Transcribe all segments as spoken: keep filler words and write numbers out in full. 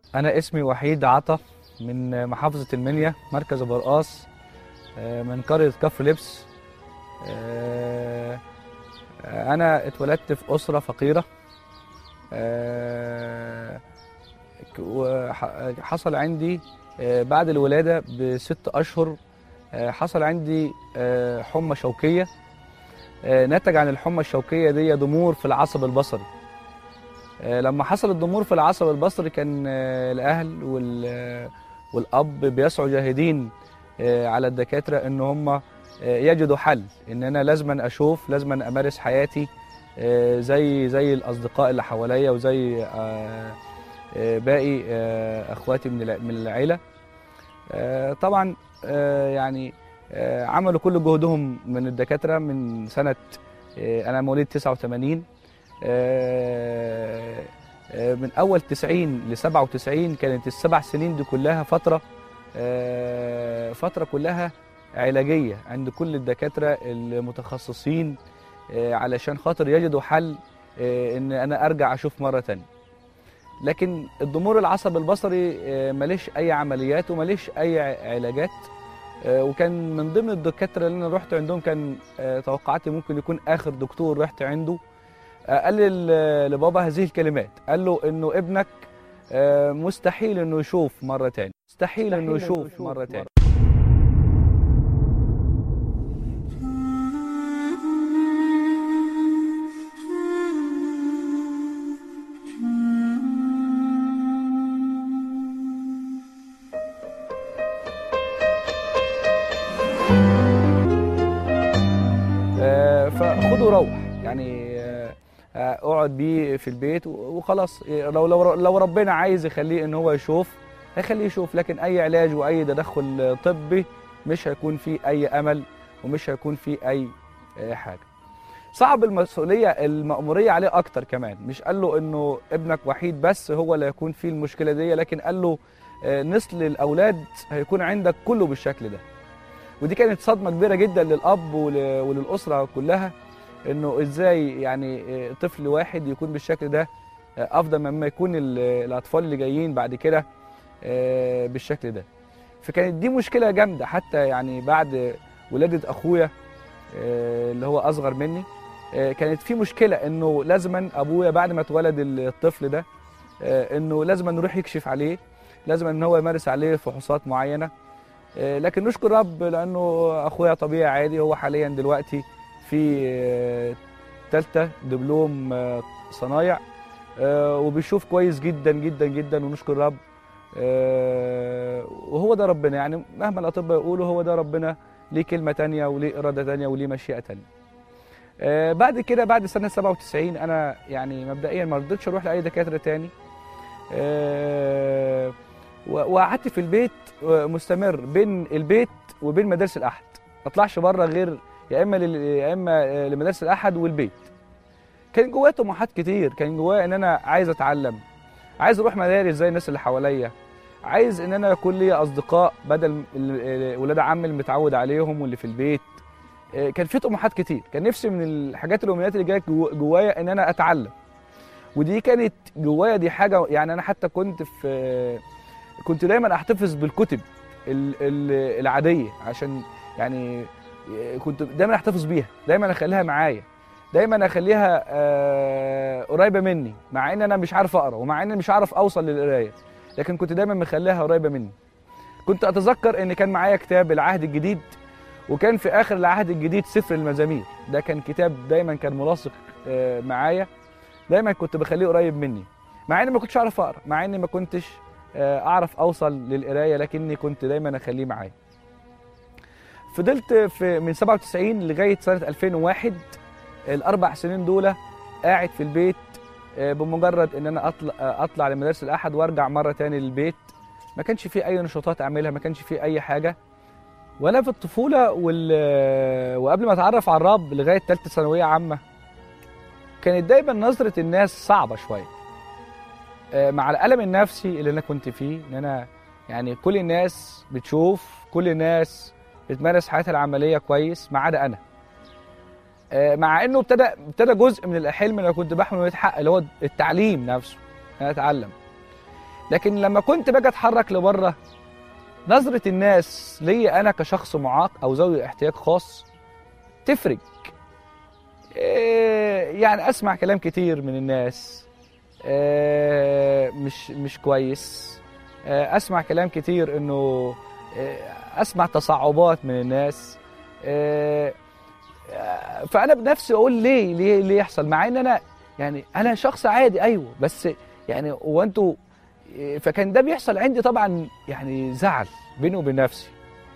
أنا اسمي وحيد عطا من محافظة المنيا، مركز أبو رقاص، آه، من قرية كفر لبس. آه، أنا اتولدت في أسرة فقيرة. آه، ك- وح- حصل عندي آه، بعد الولادة بست أشهر آه، حصل عندي آه، حمى شوكية. آه، نتج عن الحمى الشوكية دي ضمور في العصب البصري. آه، لما حصل الضمور في العصب البصري كان آه، الأهل وال- آه، والأب بيسعوا جاهدين آه، على الدكاترة إن هم آه، يجدوا حل، إن أنا لازما أشوف، لازما أمارس حياتي آه، زي زي الأصدقاء اللي حواليا وزي آه، آه، باقي آه، أخواتي من الع- من العيلة. آه، طبعا آه، يعني آه، عملوا كل جهدهم من الدكاترة من سنة آه، أنا مواليد تسعة وثمانين. آه، آه، من اول تسعين ل سبعة وتسعين كانت السبع سنين دي كلها فتره آه، فتره كلها علاجيه عند كل الدكاتره المتخصصين آه، علشان خاطر يجدوا حل آه، ان انا ارجع اشوف مره تانية. لكن الضمور العصبي البصري آه، ماليش اي عمليات وماليش اي ع- علاجات. آه، وكان من ضمن الدكاتره اللي انا رحت عندهم كان آه، توقعاتي ممكن يكون اخر دكتور رحت عنده. آه، قال لي لبابا هذه الكلمات، قال له انه ابنك آه، مستحيل انه يشوف مره تاني، مستحيل انه مستحيل انه يشوف يشوف مره مره. تاني. آه، فخده وروح يعني. آه، آه، اقعد بيه في البيت وخلاص. آه، لو لو لو ربنا عايز يخليه ان هو يشوف هيخليه يشوف، لكن اي علاج واي تدخل طبي مش هيكون فيه اي امل ومش هيكون فيه اي آه، حاجه. صعب المسؤوليه المأموريه عليه اكتر كمان. مش قال له انه ابنك وحيد بس هو اللي هيكون فيه المشكله دي، لكن قال له آه، نسل الاولاد هيكون عندك كله بالشكل ده. ودي كانت صدمه كبيره جدا للاب ول- وللاسره كلها، انه ازاي يعني آه، طفل واحد يكون بالشكل ده آه، افضل مما يكون ال- الاطفال اللي جايين بعد كده آه، بالشكل ده. فكانت دي مشكله جامده حتى يعني بعد ولاده اخويا آه، اللي هو اصغر مني. آه، كانت في مشكله انه لازما ابويا بعد ما اتولد الطفل ده آه، انه لازما نروح يكشف عليه، لازما ان هو يمارس عليه فحوصات معينه. آه، لكن نشكر رب لانه اخويا طبيعي عادي. هو حاليا دلوقتي في آه، تالتة دبلوم آه، صنايع، آه، وبيشوف كويس جدا جدا جدا ونشكر رب. آه، وهو ده ربنا يعني، مهما الاطباء يقولوا هو ده ربنا. ليه كلمه تانية وليه اراده تانية وليه مشيئه تانية. آه، بعد كده بعد سنه سبعة وتسعين انا يعني مبدئيا ما رضيتش اروح لاي دكاتره تاني. آه، و- وقعدت في البيت آه، مستمر بين البيت وبين مدارس الاحد. ما اطلعش بره غير يا اما لل- يا اما آه، لمدارس الاحد والبيت. كان جوايا طموحات كتير، كان جوايا ان انا عايز اتعلم، عايز اروح مدارس زي الناس اللي حواليا، عايز ان انا يكون لي اصدقاء بدل ال- ولاد عمي اللي متعود عليهم واللي في البيت. آه، كان في طموحات كتير، كان نفسي من الحاجات الامنيات اللي جايه جو- جوايا ان انا اتعلم. ودي كانت جوايا دي حاجه يعني. انا حتى كنت في كنت دايما احتفظ بالكتب ال- ال- العاديه عشان يعني كنت دايما احتفظ بيها، دايما اخليها معايا، دايما اخليها آه، قريبه مني، مع ان انا مش عارف اقرا ومع ان مش عارف اوصل للقرايه، لكن كنت دايما مخليها قريبه مني. كنت اتذكر ان كان معايا كتاب العهد الجديد، وكان في اخر العهد الجديد سفر المزامير. ده كان كتاب دايما كان ملاصق آه، معايا، دايما كنت بخليه قريب مني، مع اني ما كنتش اعرف اقرا، مع اني ما كنتش آه، اعرف اوصل للقرايه، لكني كنت دايما اخليه معايا. فضلت في من سبعة وتسعين لغايه سنه ألفين وواحد، الاربع سنين دول قاعد في البيت. آه، بمجرد ان انا اطلع آه، اطلع لمدارس الاحد وارجع مره تاني للبيت. ما كانش في اي نشاطات اعملها، ما كانش في اي حاجه. وانا في الطفوله وال... وقبل ما اتعرف على الرب لغايه ثالثه ثانويه عامه، كانت دايما نظره الناس صعبه شويه. آه، مع الألم النفسي اللي أنا كنت فيه، إن أنا يعني كل الناس بتشوف، كل الناس بتمارس حياتها العملية كويس ما عدا أنا. آه، مع إنه ابتدى ابتدى جزء من الحلم اللي أنا كنت بحمله يتحقق، اللي هو التعليم نفسه، إن أنا أتعلم. لكن لما كنت باجي اتحرك لبره، نظره الناس ليا انا كشخص معاق او ذوي احتياج خاص تفرق. إيه يعني اسمع كلام كتير من الناس إيه مش مش كويس، إيه اسمع كلام كتير انه إيه اسمع تصعبات من الناس. إيه فانا بنفسي اقول ليه ليه ليه يحصل، مع ان انا يعني انا شخص عادي ايوه، بس يعني هو انتوا. فكان ده بيحصل عندي طبعا يعني زعل بيني وبين نفسي.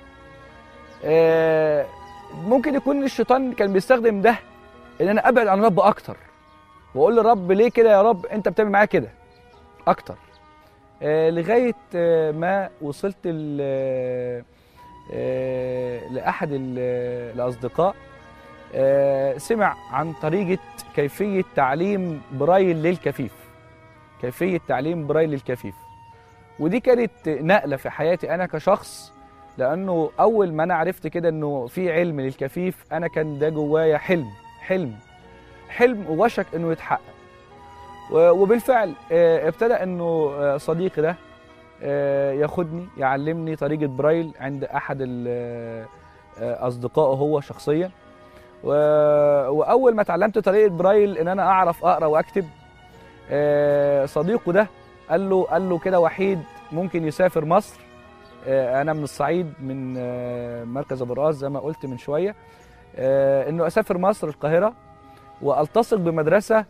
إيه ممكن يكون الشيطان كان بيستخدم ده ان انا ابعد عن رب اكتر، واقول للرب ليه كده يا رب انت بتعمل معايا كده اكتر. آه لغايه آه ما وصلت آه آه لاحد الاصدقاء، آه سمع عن طريقه كيفيه تعليم برايل للكفيف، كيفيه تعليم برايل للكفيف. ودي كانت نقله في حياتي انا كشخص، لانه اول ما انا عرفت كده انه في علم للكفيف، انا كان ده جوايا حلم حلم حلم وشك انه يتحقق. وبالفعل ابتدى انه صديقي ده ياخدني يعلمني طريقه برايل عند احد اصدقائه هو شخصيا. واول ما اتعلمت طريقه برايل ان انا اعرف اقرا واكتب، صديقه ده قال له قال له كده وحيد ممكن يسافر مصر. انا من الصعيد، من مركز ابو الراس زي ما قلت من شويه، انه اسافر مصر القاهره والتصق بمدرسه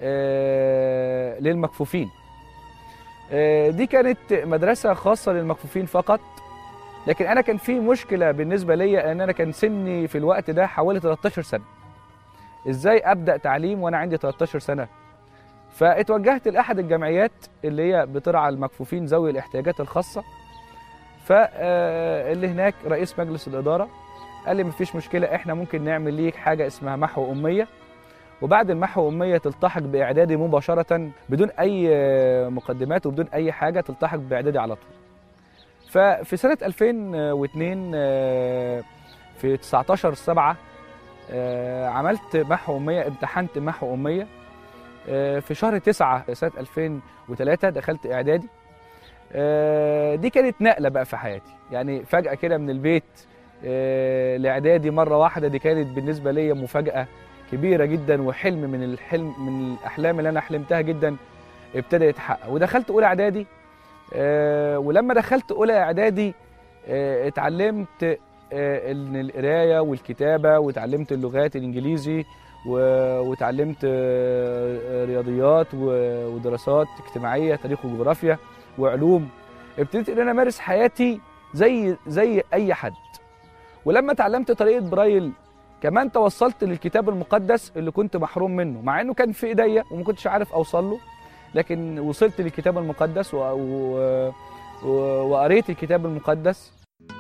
للمكفوفين. دي كانت مدرسه خاصه للمكفوفين فقط، لكن انا كان في مشكله بالنسبه ليا ان انا كان سني في الوقت ده حوالي تلتاشر سنه. ازاي ابدا تعليم وانا عندي تلتاشر سنه؟ فاتوجهت لاحد الجمعيات اللي هي بترعى المكفوفين ذوي الاحتياجات الخاصه. فاللي هناك رئيس مجلس الاداره قال لي مفيش مشكله، احنا ممكن نعمل ليك حاجه اسمها محو اميه، وبعد المحو اميه تلتحق باعدادي مباشره بدون اي مقدمات وبدون اي حاجه، تلتحق باعدادي على طول. ففي سنه ألفين واثنين في تسعتاشر سبعة عملت محو اميه، امتحنت محو اميه. في شهر تسعة سنه ألفين وثلاثة دخلت اعدادي. دي كانت نقله بقى في حياتي، يعني فجاه كده من البيت لاعدادي مره واحده. دي كانت بالنسبه لي مفاجاه كبيره جدا، وحلم من الحلم من الاحلام اللي انا حلمتها جدا ابتدى يتحقق. ودخلت اولى اعدادي، ولما دخلت اولى اعدادي اتعلمت القرايه والكتابه، واتعلمت اللغات الانجليزي، واتعلمت رياضيات ودراسات اجتماعيه، تاريخ وجغرافيا وعلوم. ابتديت ان انا امارس حياتي زي زي اي حد. ولما اتعلمت طريقه برايل كمان توصلت للكتاب المقدس اللي كنت محروم منه، مع انه كان في ايديا وما كنتش عارف اوصل له، لكن وصلت للكتاب المقدس وقريت الكتاب المقدس.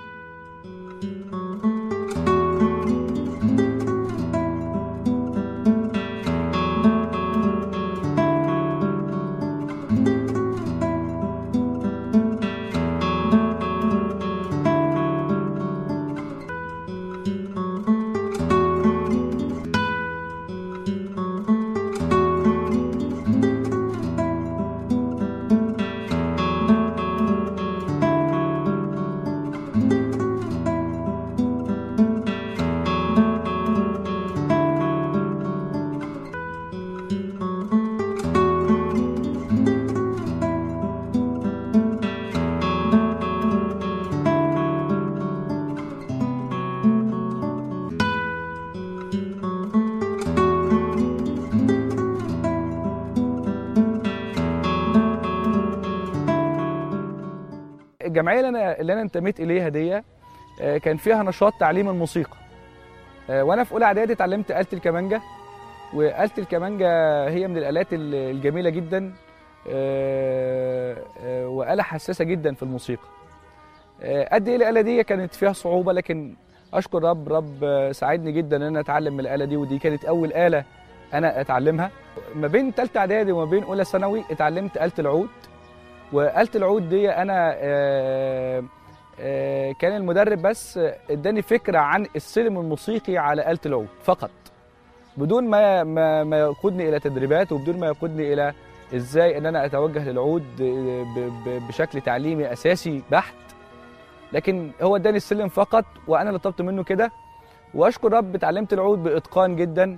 الجمعيه اللي انا اللي انا انتميت اليها دي كان فيها نشاط تعليم الموسيقى. وانا في اولى اعدادي اتعلمت آلة الكمانجه، وآلة الكمانجه هي من الآلات الجميله جدا، وآلة حساسه جدا في الموسيقى. قد ايه الآلة دي كانت فيها صعوبه، لكن اشكر رب رب ساعدني جدا ان انا اتعلم من الآلة دي، ودي كانت اول آلة انا اتعلمها. ما بين ثالثه اعدادي وما بين اولى ثانوي اتعلمت آلة العود. وآلة العود دي أنا آآ آآ كان المدرب بس اداني فكرة عن السلم الموسيقي على آلة العود فقط، بدون ما ما ما يقودني إلى تدريبات، وبدون ما يقودني إلى ازاي ان انا اتوجه للعود بشكل تعليمي اساسي بحت، لكن هو اداني السلم فقط وانا اللي طلبت منه كده. واشكر رب اتعلمت العود باتقان جدا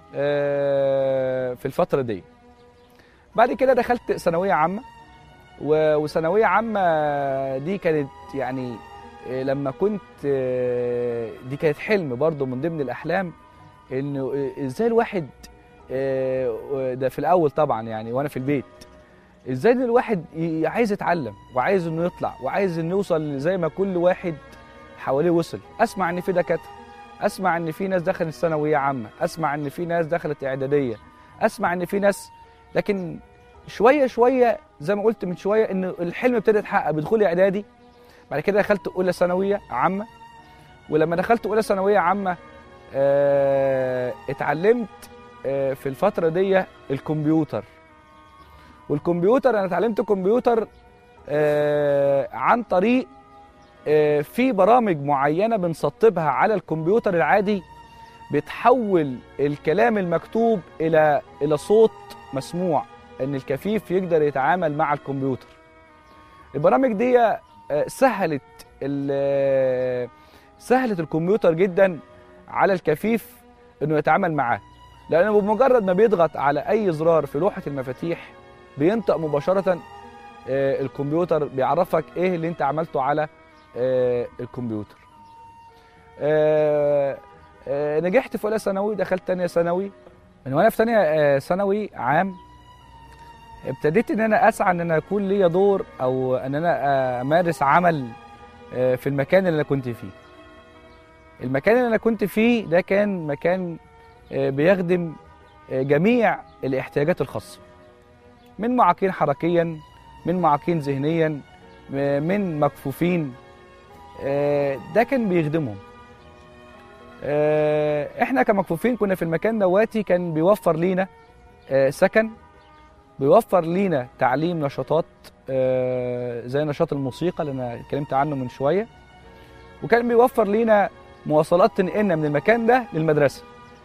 في الفتره دي. بعد كده دخلت ثانويه عامه، وثانويه عامه دي كانت يعني لما كنت دي كانت حلم برضو من ضمن الاحلام، انه ازاي الواحد ده في الاول طبعا يعني وانا في البيت، ازاي ان الواحد عايز يتعلم وعايز انه يطلع وعايز انه يوصل زي ما كل واحد حواليه وصل. اسمع ان في دكاتره، اسمع ان في ناس دخلت ثانويه عامه، اسمع ان في ناس دخلت اعداديه، اسمع ان في ناس، لكن شويه شويه زي ما قلت من شويه ان الحلم ابتدى يتحقق بدخولي اعدادي. بعد كده دخلت اولى ثانويه عامه، ولما دخلت اولى ثانويه عامه اه اتعلمت اه في الفتره دي الكمبيوتر. والكمبيوتر انا اتعلمت كمبيوتر اه عن طريق اه في برامج معينه بنسطبها على الكمبيوتر العادي بتحول الكلام المكتوب الى الى صوت مسموع، ان الكفيف يقدر يتعامل مع الكمبيوتر. البرامج دي سهلت سهلت الكمبيوتر جدا على الكفيف انه يتعامل معاه، لانه بمجرد ما بيضغط على اي زرار في لوحه المفاتيح بينطق مباشره الكمبيوتر بيعرفك ايه اللي انت عملته على الكمبيوتر. نجحت في اولى ثانوي، دخلت ثانيه ثانوي. من وانا في ثانيه ثانوي عام ابتديت ان انا اسعى ان انا يكون ليا دور او ان انا امارس عمل في المكان اللي انا كنت فيه. المكان اللي انا كنت فيه ده كان مكان بيخدم جميع الاحتياجات الخاصه، من معاقين حركيا، من معاقين ذهنيا، من مكفوفين، ده كان بيخدمهم. احنا كمكفوفين كنا في المكان دواتي كان بيوفر لينا سكن، بيوفر لينا تعليم نشاطات زي نشاط الموسيقى اللي انا اتكلمت عنه من شويه، وكان بيوفر لينا مواصلات تنقلنا من المكان ده للمدرسه.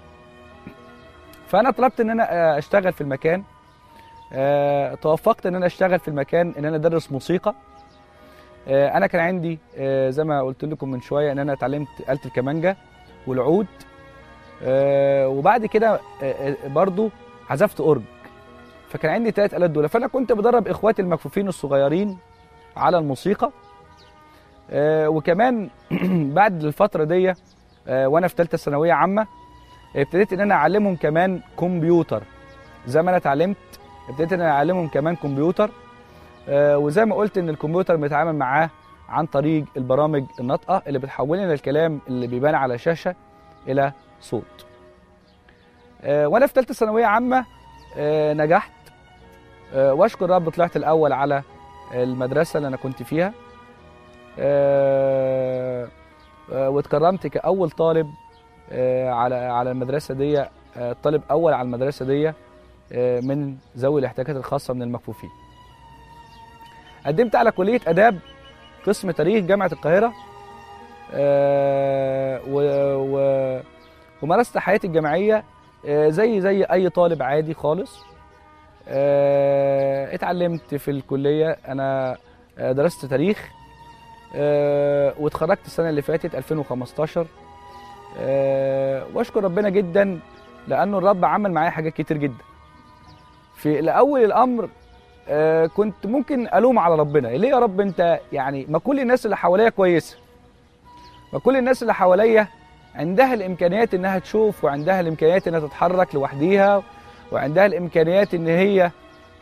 فانا طلبت ان انا اشتغل في المكان، توفقت ان انا اشتغل في المكان ان انا ادرس موسيقى. انا كان عندي زي ما قلت لكم من شويه ان انا اتعلمت آلة الكمانجا والعود، وبعد كده برضو عزفت اورج، فكان عندي ثلاث آلات دول. فانا كنت بدرب اخواتي المكفوفين الصغيرين على الموسيقى. وكمان بعد الفتره دي وانا في ثالثه ثانويه عامه ابتديت ان انا اعلمهم كمان كمبيوتر. زي ما انا اتعلمت ابتديت ان انا اعلمهم كمان كمبيوتر، وزي ما قلت ان الكمبيوتر بيتعامل معاه عن طريق البرامج الناطقه اللي بتحول لنا الكلام اللي بيبان على شاشه الى صوت. وانا في ثالثه ثانويه عامه نجحت، واشكر رب طلعت الاول على المدرسه اللي انا كنت فيها، واتكرمت كاول طالب على على المدرسه دي، طالب اول على المدرسه دي من ذوي الاحتياجات الخاصه من المكفوفين. قدمت على كليه اداب قسم تاريخ جامعه القاهره، ومارست حياتي الجامعيه زي زي اي طالب عادي خالص. اتعلمت في الكليه، انا درست تاريخ واتخرجت السنه اللي فاتت ألفين وخمستاشر، واشكر ربنا جدا لانه الرب عمل معايا حاجات كتير جدا. في الاول الامر كنت ممكن الوم على ربنا، ليه يا رب انت يعني ما كل الناس اللي حواليا كويسه، ما كل الناس اللي حواليا عندها الامكانيات انها تشوف، وعندها الامكانيات انها تتحرك لوحديها، وعندها الامكانيات ان هي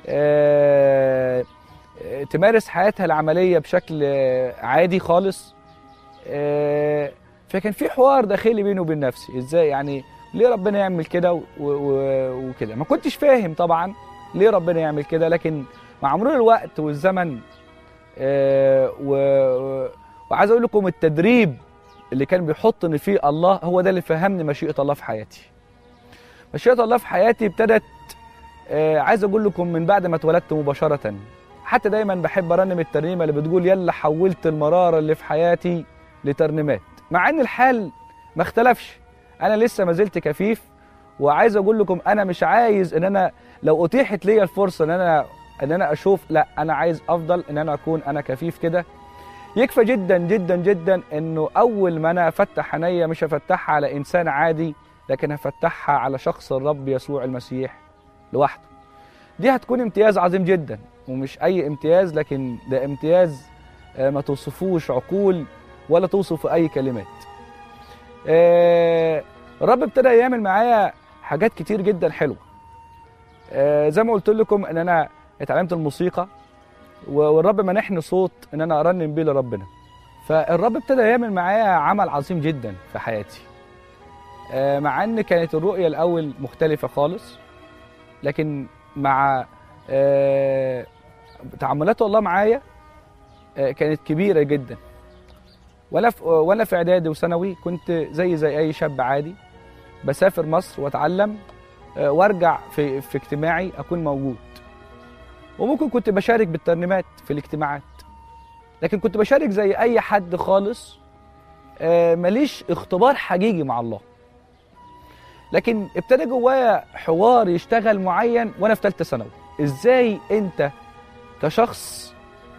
تمارس حياتها العمليه بشكل عادي خالص. فكان في حوار داخلي بيني وبين نفسي، ازاي يعني ليه ربنا يعمل كده وكده. ما كنتش فاهم طبعا ليه ربنا يعمل كده، لكن مع مرور الوقت والزمن وعايز اقول لكم التدريب اللي كان بيحطني فيه الله هو ده اللي فهمني مشيئة الله في حياتي. مشيئة الله في حياتي ابتدت عايز اقول لكم من بعد ما اتولدت مباشرة. حتى دايما بحب ارنم الترنيمة اللي بتقول يلا حولت المرارة اللي في حياتي لترنيمات، مع ان الحال ما اختلفش، انا لسه ما زلت كفيف. وعايز اقول لكم انا مش عايز ان انا لو اتيحت لي الفرصه ان انا ان انا اشوف، لا انا عايز افضل ان انا اكون انا كفيف كده. يكفى جدا جدا جدا انه اول ما انا افتح عينيا مش هفتحها على انسان عادي، لكن هفتحها على شخص الرب يسوع المسيح لوحده. دي هتكون امتياز عظيم جدا، ومش اي امتياز، لكن ده امتياز ما توصفوش عقول ولا توصف اي كلمات. الرب ابتدى يعمل معايا حاجات كتير جدا حلوه. زي ما قلت لكم ان انا اتعلمت الموسيقى، والرب منحني صوت ان انا ارنم بيه لربنا. فالرب ابتدى يعمل معايا عمل عظيم جدا في حياتي، مع ان كانت الرؤيه الاول مختلفه خالص، لكن مع تعاملات الله معايا كانت كبيره جدا. وانا في وانا في اعدادي وثانوي كنت زي زي اي شاب عادي، بسافر مصر واتعلم وارجع في في اجتماعي اكون موجود، وممكن كنت بشارك بالترنيمات في الاجتماعات، لكن كنت بشارك زي اي حد خالص، ماليش اختبار حقيقي مع الله. لكن ابتدى جوايا حوار يشتغل معين وانا في ثالثه ثانوي. ازاي انت كشخص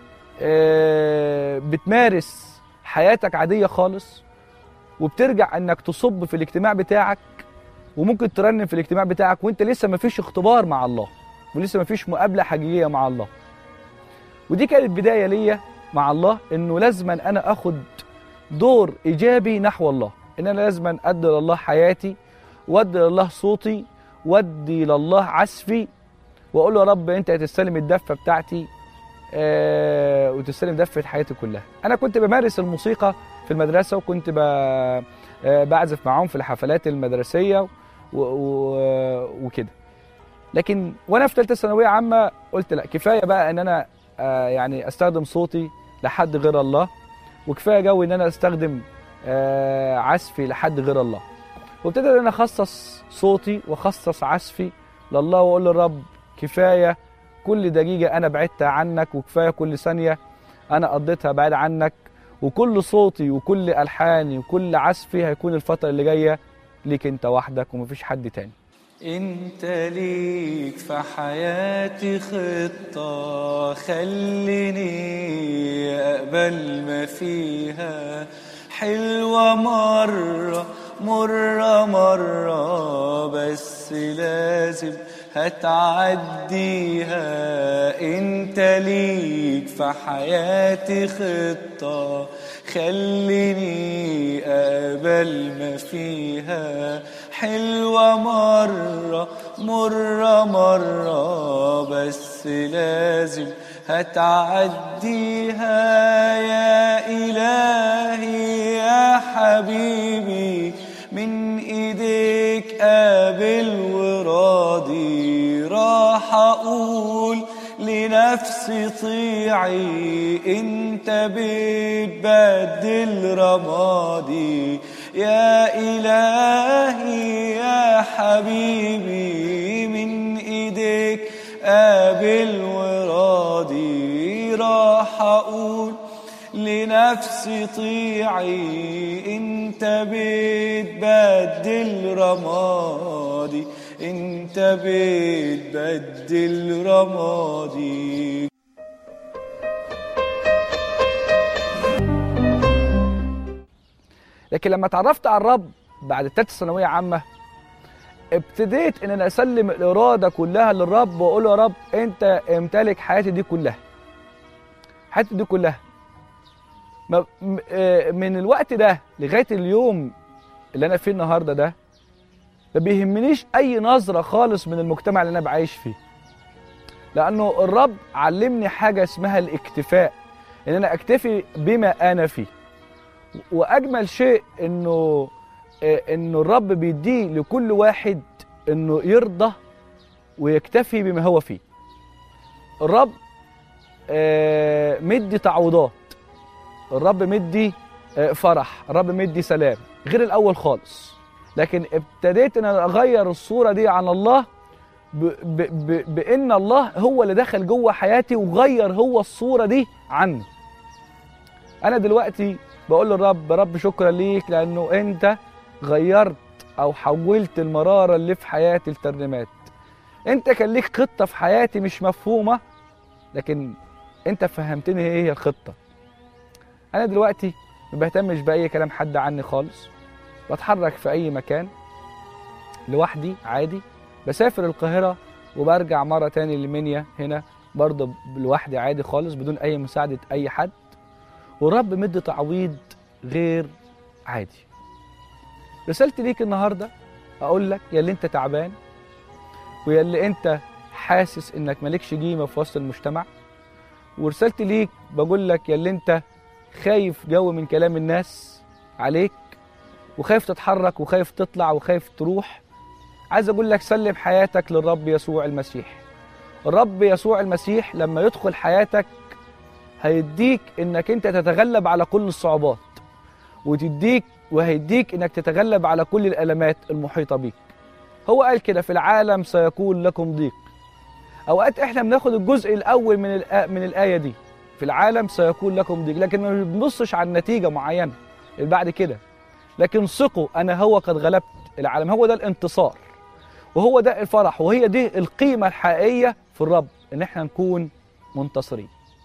بتمارس حياتك عاديه خالص، وبترجع انك تصب في الاجتماع بتاعك، وممكن ترنم في الاجتماع بتاعك وانت لسه ما فيش اختبار مع الله، ولسه ما فيش مقابله حقيقيه مع الله. ودي كانت بدايه ليا مع الله، انه لازما انا اخد دور ايجابي نحو الله، ان انا لازما ادي لله حياتي، وادي لله صوتي، وادي لله عزفي، واقول له يا رب انت هتستلم الدفه بتاعتي آه وتستلم دفه حياتي كلها. انا كنت بمارس الموسيقى في المدرسه، وكنت آه بعزف معاهم في الحفلات المدرسيه وكده. لكن وانا في ثالثه ثانويه عامه قلت لا، كفايه بقى ان انا آه يعني استخدم صوتي لحد غير الله، وكفايه جو ان انا استخدم آه عزفي لحد غير الله. وابتدى ان انا اخصص صوتي واخصص عزفي لله، واقول للرب كفايه كل دقيقه انا بعدت عنك، وكفايه كل ثانيه انا قضيتها بعيد عنك، وكل صوتي وكل الحاني وكل عزفي هيكون الفتره اللي جايه ليك انت وحدك ومفيش حد تاني. انت ليك في حياتي خطة، خليني اقبل ما فيها، حلوة مرة مرة مرة بس لازم هتعديها. انت ليك في حياتي خطة، خليني اقبل ما فيها، حلوة مرة مرة مرة بس لازم هتعديها. يا إلهي يا حبيبي من إيديك قابل وراضي، راح أقول لنفسي طيعي، انت بتبدل رمادي. يا إلهي يا حبيبي من إيديك قابل وراضي، راح أقول لنفسي طيعي، انت بتبدل رمادي، انت بتبدل رمادي. لكن لما اتعرفت على الرب بعد الثالثه ثانويه عامه، ابتديت ان انا اسلم الاراده كلها للرب، واقول له يا رب انت امتلك حياتي دي كلها، حياتي دي كلها. من الوقت ده لغايه اليوم اللي انا فيه النهارده ده، ما بيهمنيش اي نظره خالص من المجتمع اللي انا بعيش فيه، لانه الرب علمني حاجه اسمها الاكتفاء، ان انا اكتفي بما انا فيه. واجمل شيء انه انه الرب بيديه لكل واحد انه يرضى ويكتفي بما هو فيه. الرب مدي تعويضات، الرب مدي فرح، الرب مدي سلام غير الاول خالص. لكن ابتديت ان انا اغير الصوره دي عن الله، ب ب ب بان الله هو اللي دخل جوه حياتي وغير هو الصوره دي عني. انا دلوقتي بقول للرب، رب شكرا ليك لانه انت غيرت او حولت المراره اللي في حياتي لترنيمات، انت كان ليك خطة في حياتي مش مفهومة، لكن انت فهمتني ايه هي الخطة. انا دلوقتي ما بهتمش باي كلام حد عني خالص، بتحرك في اي مكان لوحدي عادي، بسافر القاهرة وبرجع مرة تاني لمنيا هنا برضه لوحدي عادي خالص بدون اي مساعدة اي حد، والرب مد تعويض غير عادي. رسالتي ليك النهاردة اقول لك يا اللي انت تعبان، ويا اللي انت حاسس انك مالكش قيمة في وسط المجتمع، ورسالتي ليك بقول لك يا اللي انت خايف جو من كلام الناس عليك، وخايف تتحرك وخايف تطلع وخايف تروح، عايز اقول لك سلم حياتك للرب يسوع المسيح. الرب يسوع المسيح لما يدخل حياتك هيديك انك انت تتغلب على كل الصعوبات، وتديك وهيديك انك تتغلب على كل الالمات المحيطة بيك. هو قال كده في العالم سيكون لكم ضيق. اوقات احنا بناخد الجزء الاول من الآ... من الايه دي، في العالم سيكون لكم ضيق، لكن ما بنبصش على النتيجه معينه اللي بعد كده. لكن ثقوا انا هو قد غلبت العالم. هو ده الانتصار، وهو ده الفرح، وهي دي القيمه الحقيقيه في الرب، ان احنا نكون منتصرين.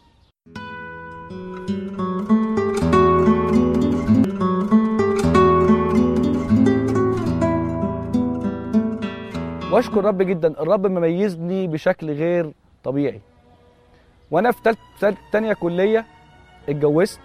واشكر الرب جدا، الرب مميزني بشكل غير طبيعي. وانا في تالت تانية كلية اتجوزت،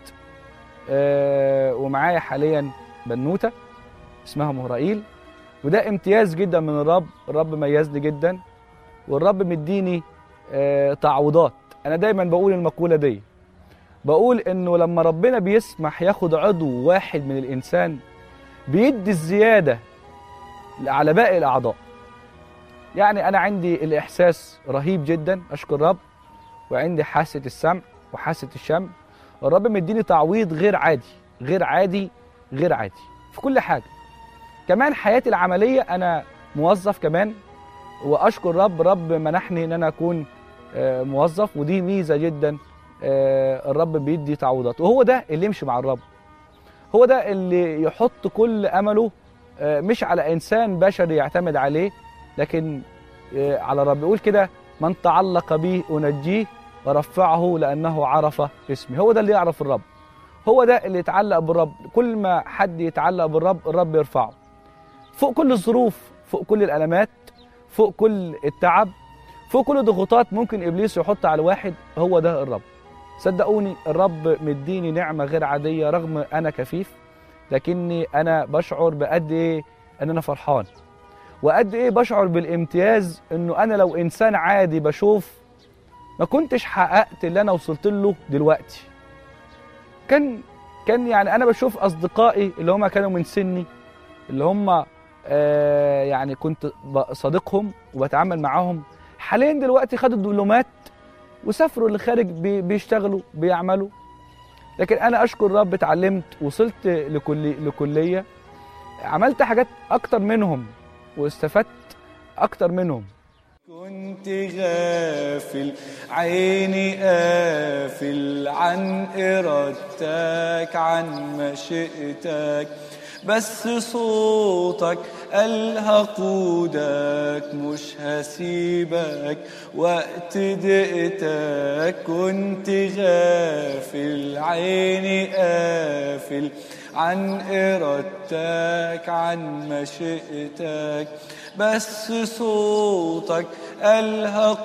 آه ومعايا حاليا بنوتة اسمها مهرائيل، وده امتياز جدا من الرب. الرب ميزني جدا، والرب مديني آه تعويضات. انا دايما بقول المقولة دي، بقول انه لما ربنا بيسمح ياخد عضو واحد من الانسان بيدي الزيادة على باقي الاعضاء. يعني أنا عندي الإحساس رهيب جدا، أشكر الرب، وعندي حاسة السمع وحاسة الشم. الرب مديني تعويض غير عادي غير عادي غير عادي في كل حاجة. كمان حياتي العملية أنا موظف كمان، وأشكر الرب، رب منحني إن أنا أكون موظف، ودي ميزة جدا. الرب بيدي تعويضات، وهو ده اللي يمشي مع الرب، هو ده اللي يحط كل أمله مش على إنسان بشري يعتمد عليه، لكن على الرب. يقول كده من تعلق بي أنجيه ورفعه لأنه عرف اسمي. هو ده اللي يعرف الرب، هو ده اللي يتعلق بالرب. كل ما حد يتعلق بالرب الرب يرفعه فوق كل الظروف، فوق كل الألمات، فوق كل التعب، فوق كل الضغوطات ممكن إبليس يحط على الواحد. هو ده الرب. صدقوني الرب مديني نعمة غير عادية، رغم أنا كفيف لكني أنا بشعر بقد إيه أن أنا فرحان، وقد ايه بشعر بالامتياز. انه انا لو انسان عادي بشوف ما كنتش حققت اللي انا وصلت له دلوقتي. كان كان يعني انا بشوف اصدقائي اللي هم كانوا من سني، اللي هم آه يعني كنت صديقهم وبتعامل معاهم، حاليا دلوقتي خدوا الدبلومات وسافروا للخارج بيشتغلوا بيعملوا. لكن انا اشكر الرب اتعلمت، وصلت لكلي لكليه، عملت حاجات اكتر منهم واستفدت أكتر منهم. كنت غافل عيني قافل عن إرادتك عن مشيئتك، بس صوتك قال هقودك مش هسيبك وقت دقتك. كنت غافل عيني قافل عن إرادتك عن مشيئتك، بس صوتك قال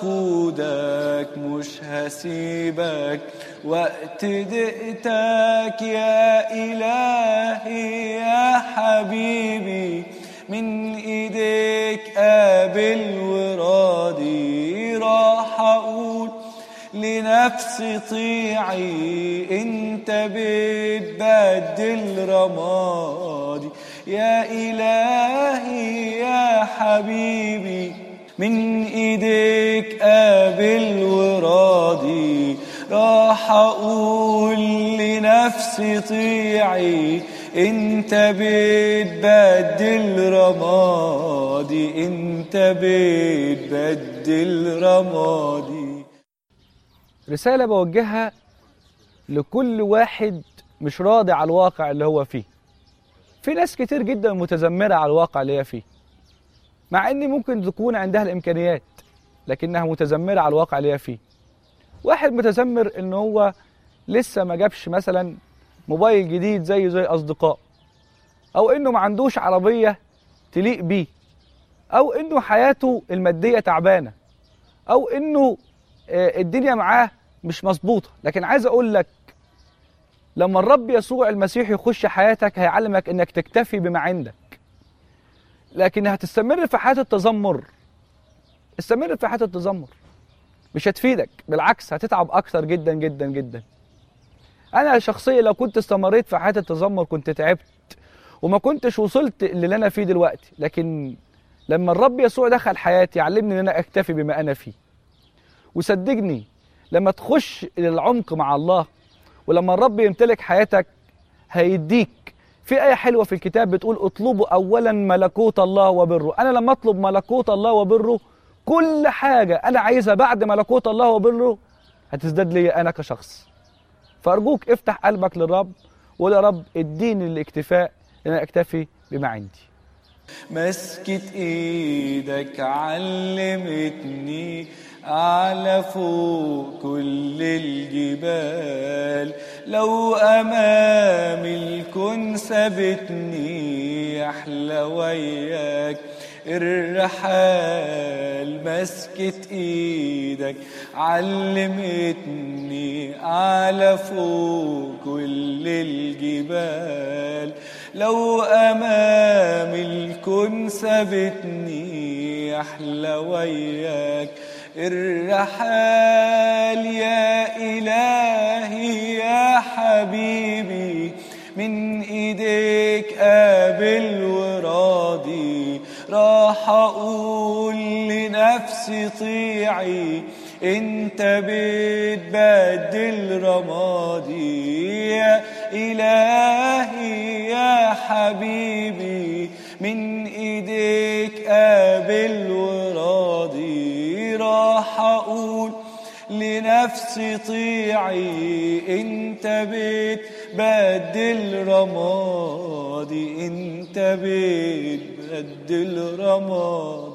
هقودك مش هسيبك وقت دقتك. يا إلهي يا حبيبي من إيديك قابل وراضي، راح أقول لنفسي طيعي انت بتبدل رمادي. يا إلهي يا حبيبي من ايديك قابل وراضي، راح اقول لنفسي طيعي انت بتبدل رمادي، انت بتبدل رمادي. رسالة بوجهها لكل واحد مش راضي على الواقع اللي هو فيه. في ناس كتير جدا متذمرة على الواقع اللي هي فيه، مع ان ممكن تكون عندها الامكانيات، لكنها متذمرة على الواقع اللي هي فيه. واحد متذمر إن هو لسه ما جابش مثلا موبايل جديد زي زي أصدقاء، أو إنه ما عندوش عربية تليق بيه، أو إنه حياته المادية تعبانة، أو إنه الدنيا معاه مش مظبوطة. لكن عايز أقول لك لما الرب يسوع المسيح يخش حياتك هيعلمك إنك تكتفي بما عندك، لكن هتستمر في حياة التذمر. استمر في حياة التذمر مش هتفيدك، بالعكس هتتعب أكثر جدا جدا جدا. أنا شخصيا لو كنت استمريت في حياة التذمر كنت تعبت وما كنتش وصلت اللي أنا فيه دلوقتي. لكن لما الرب يسوع دخل حياتي علمني إن أنا أكتفي بما أنا فيه. وصدقني لما تخش إلى العمق مع الله ولما الرب يمتلك حياتك هيديك. في آية حلوة في الكتاب بتقول اطلبوا أولا ملكوت الله وبره. أنا لما أطلب ملكوت الله وبره كل حاجة أنا عايزها بعد ملكوت الله وبره هتزداد لي أنا كشخص. فأرجوك افتح قلبك للرب وقول يا رب اديني الاكتفاء ان انا اكتفي بما عندي. مسكة ايدك علمتني أعلى فوق كل الجبال، لو أمامي الكون سابتني أحلى وياك الرحال. مسكة ايدك علمتني أعلى فوق كل الجبال، لو أمامي الكون سابتني أحلى وياك الرحال. يا إلهي يا حبيبي من إيديك قابل وراضي، راح أقول لنفسي طيعي انت بتبدل رمادي. يا إلهي يا حبيبي من إيديك قابل وراضي، راح أقول لنفسي طيعي انت بتبدل رمادي، انت بتبدل رمادي.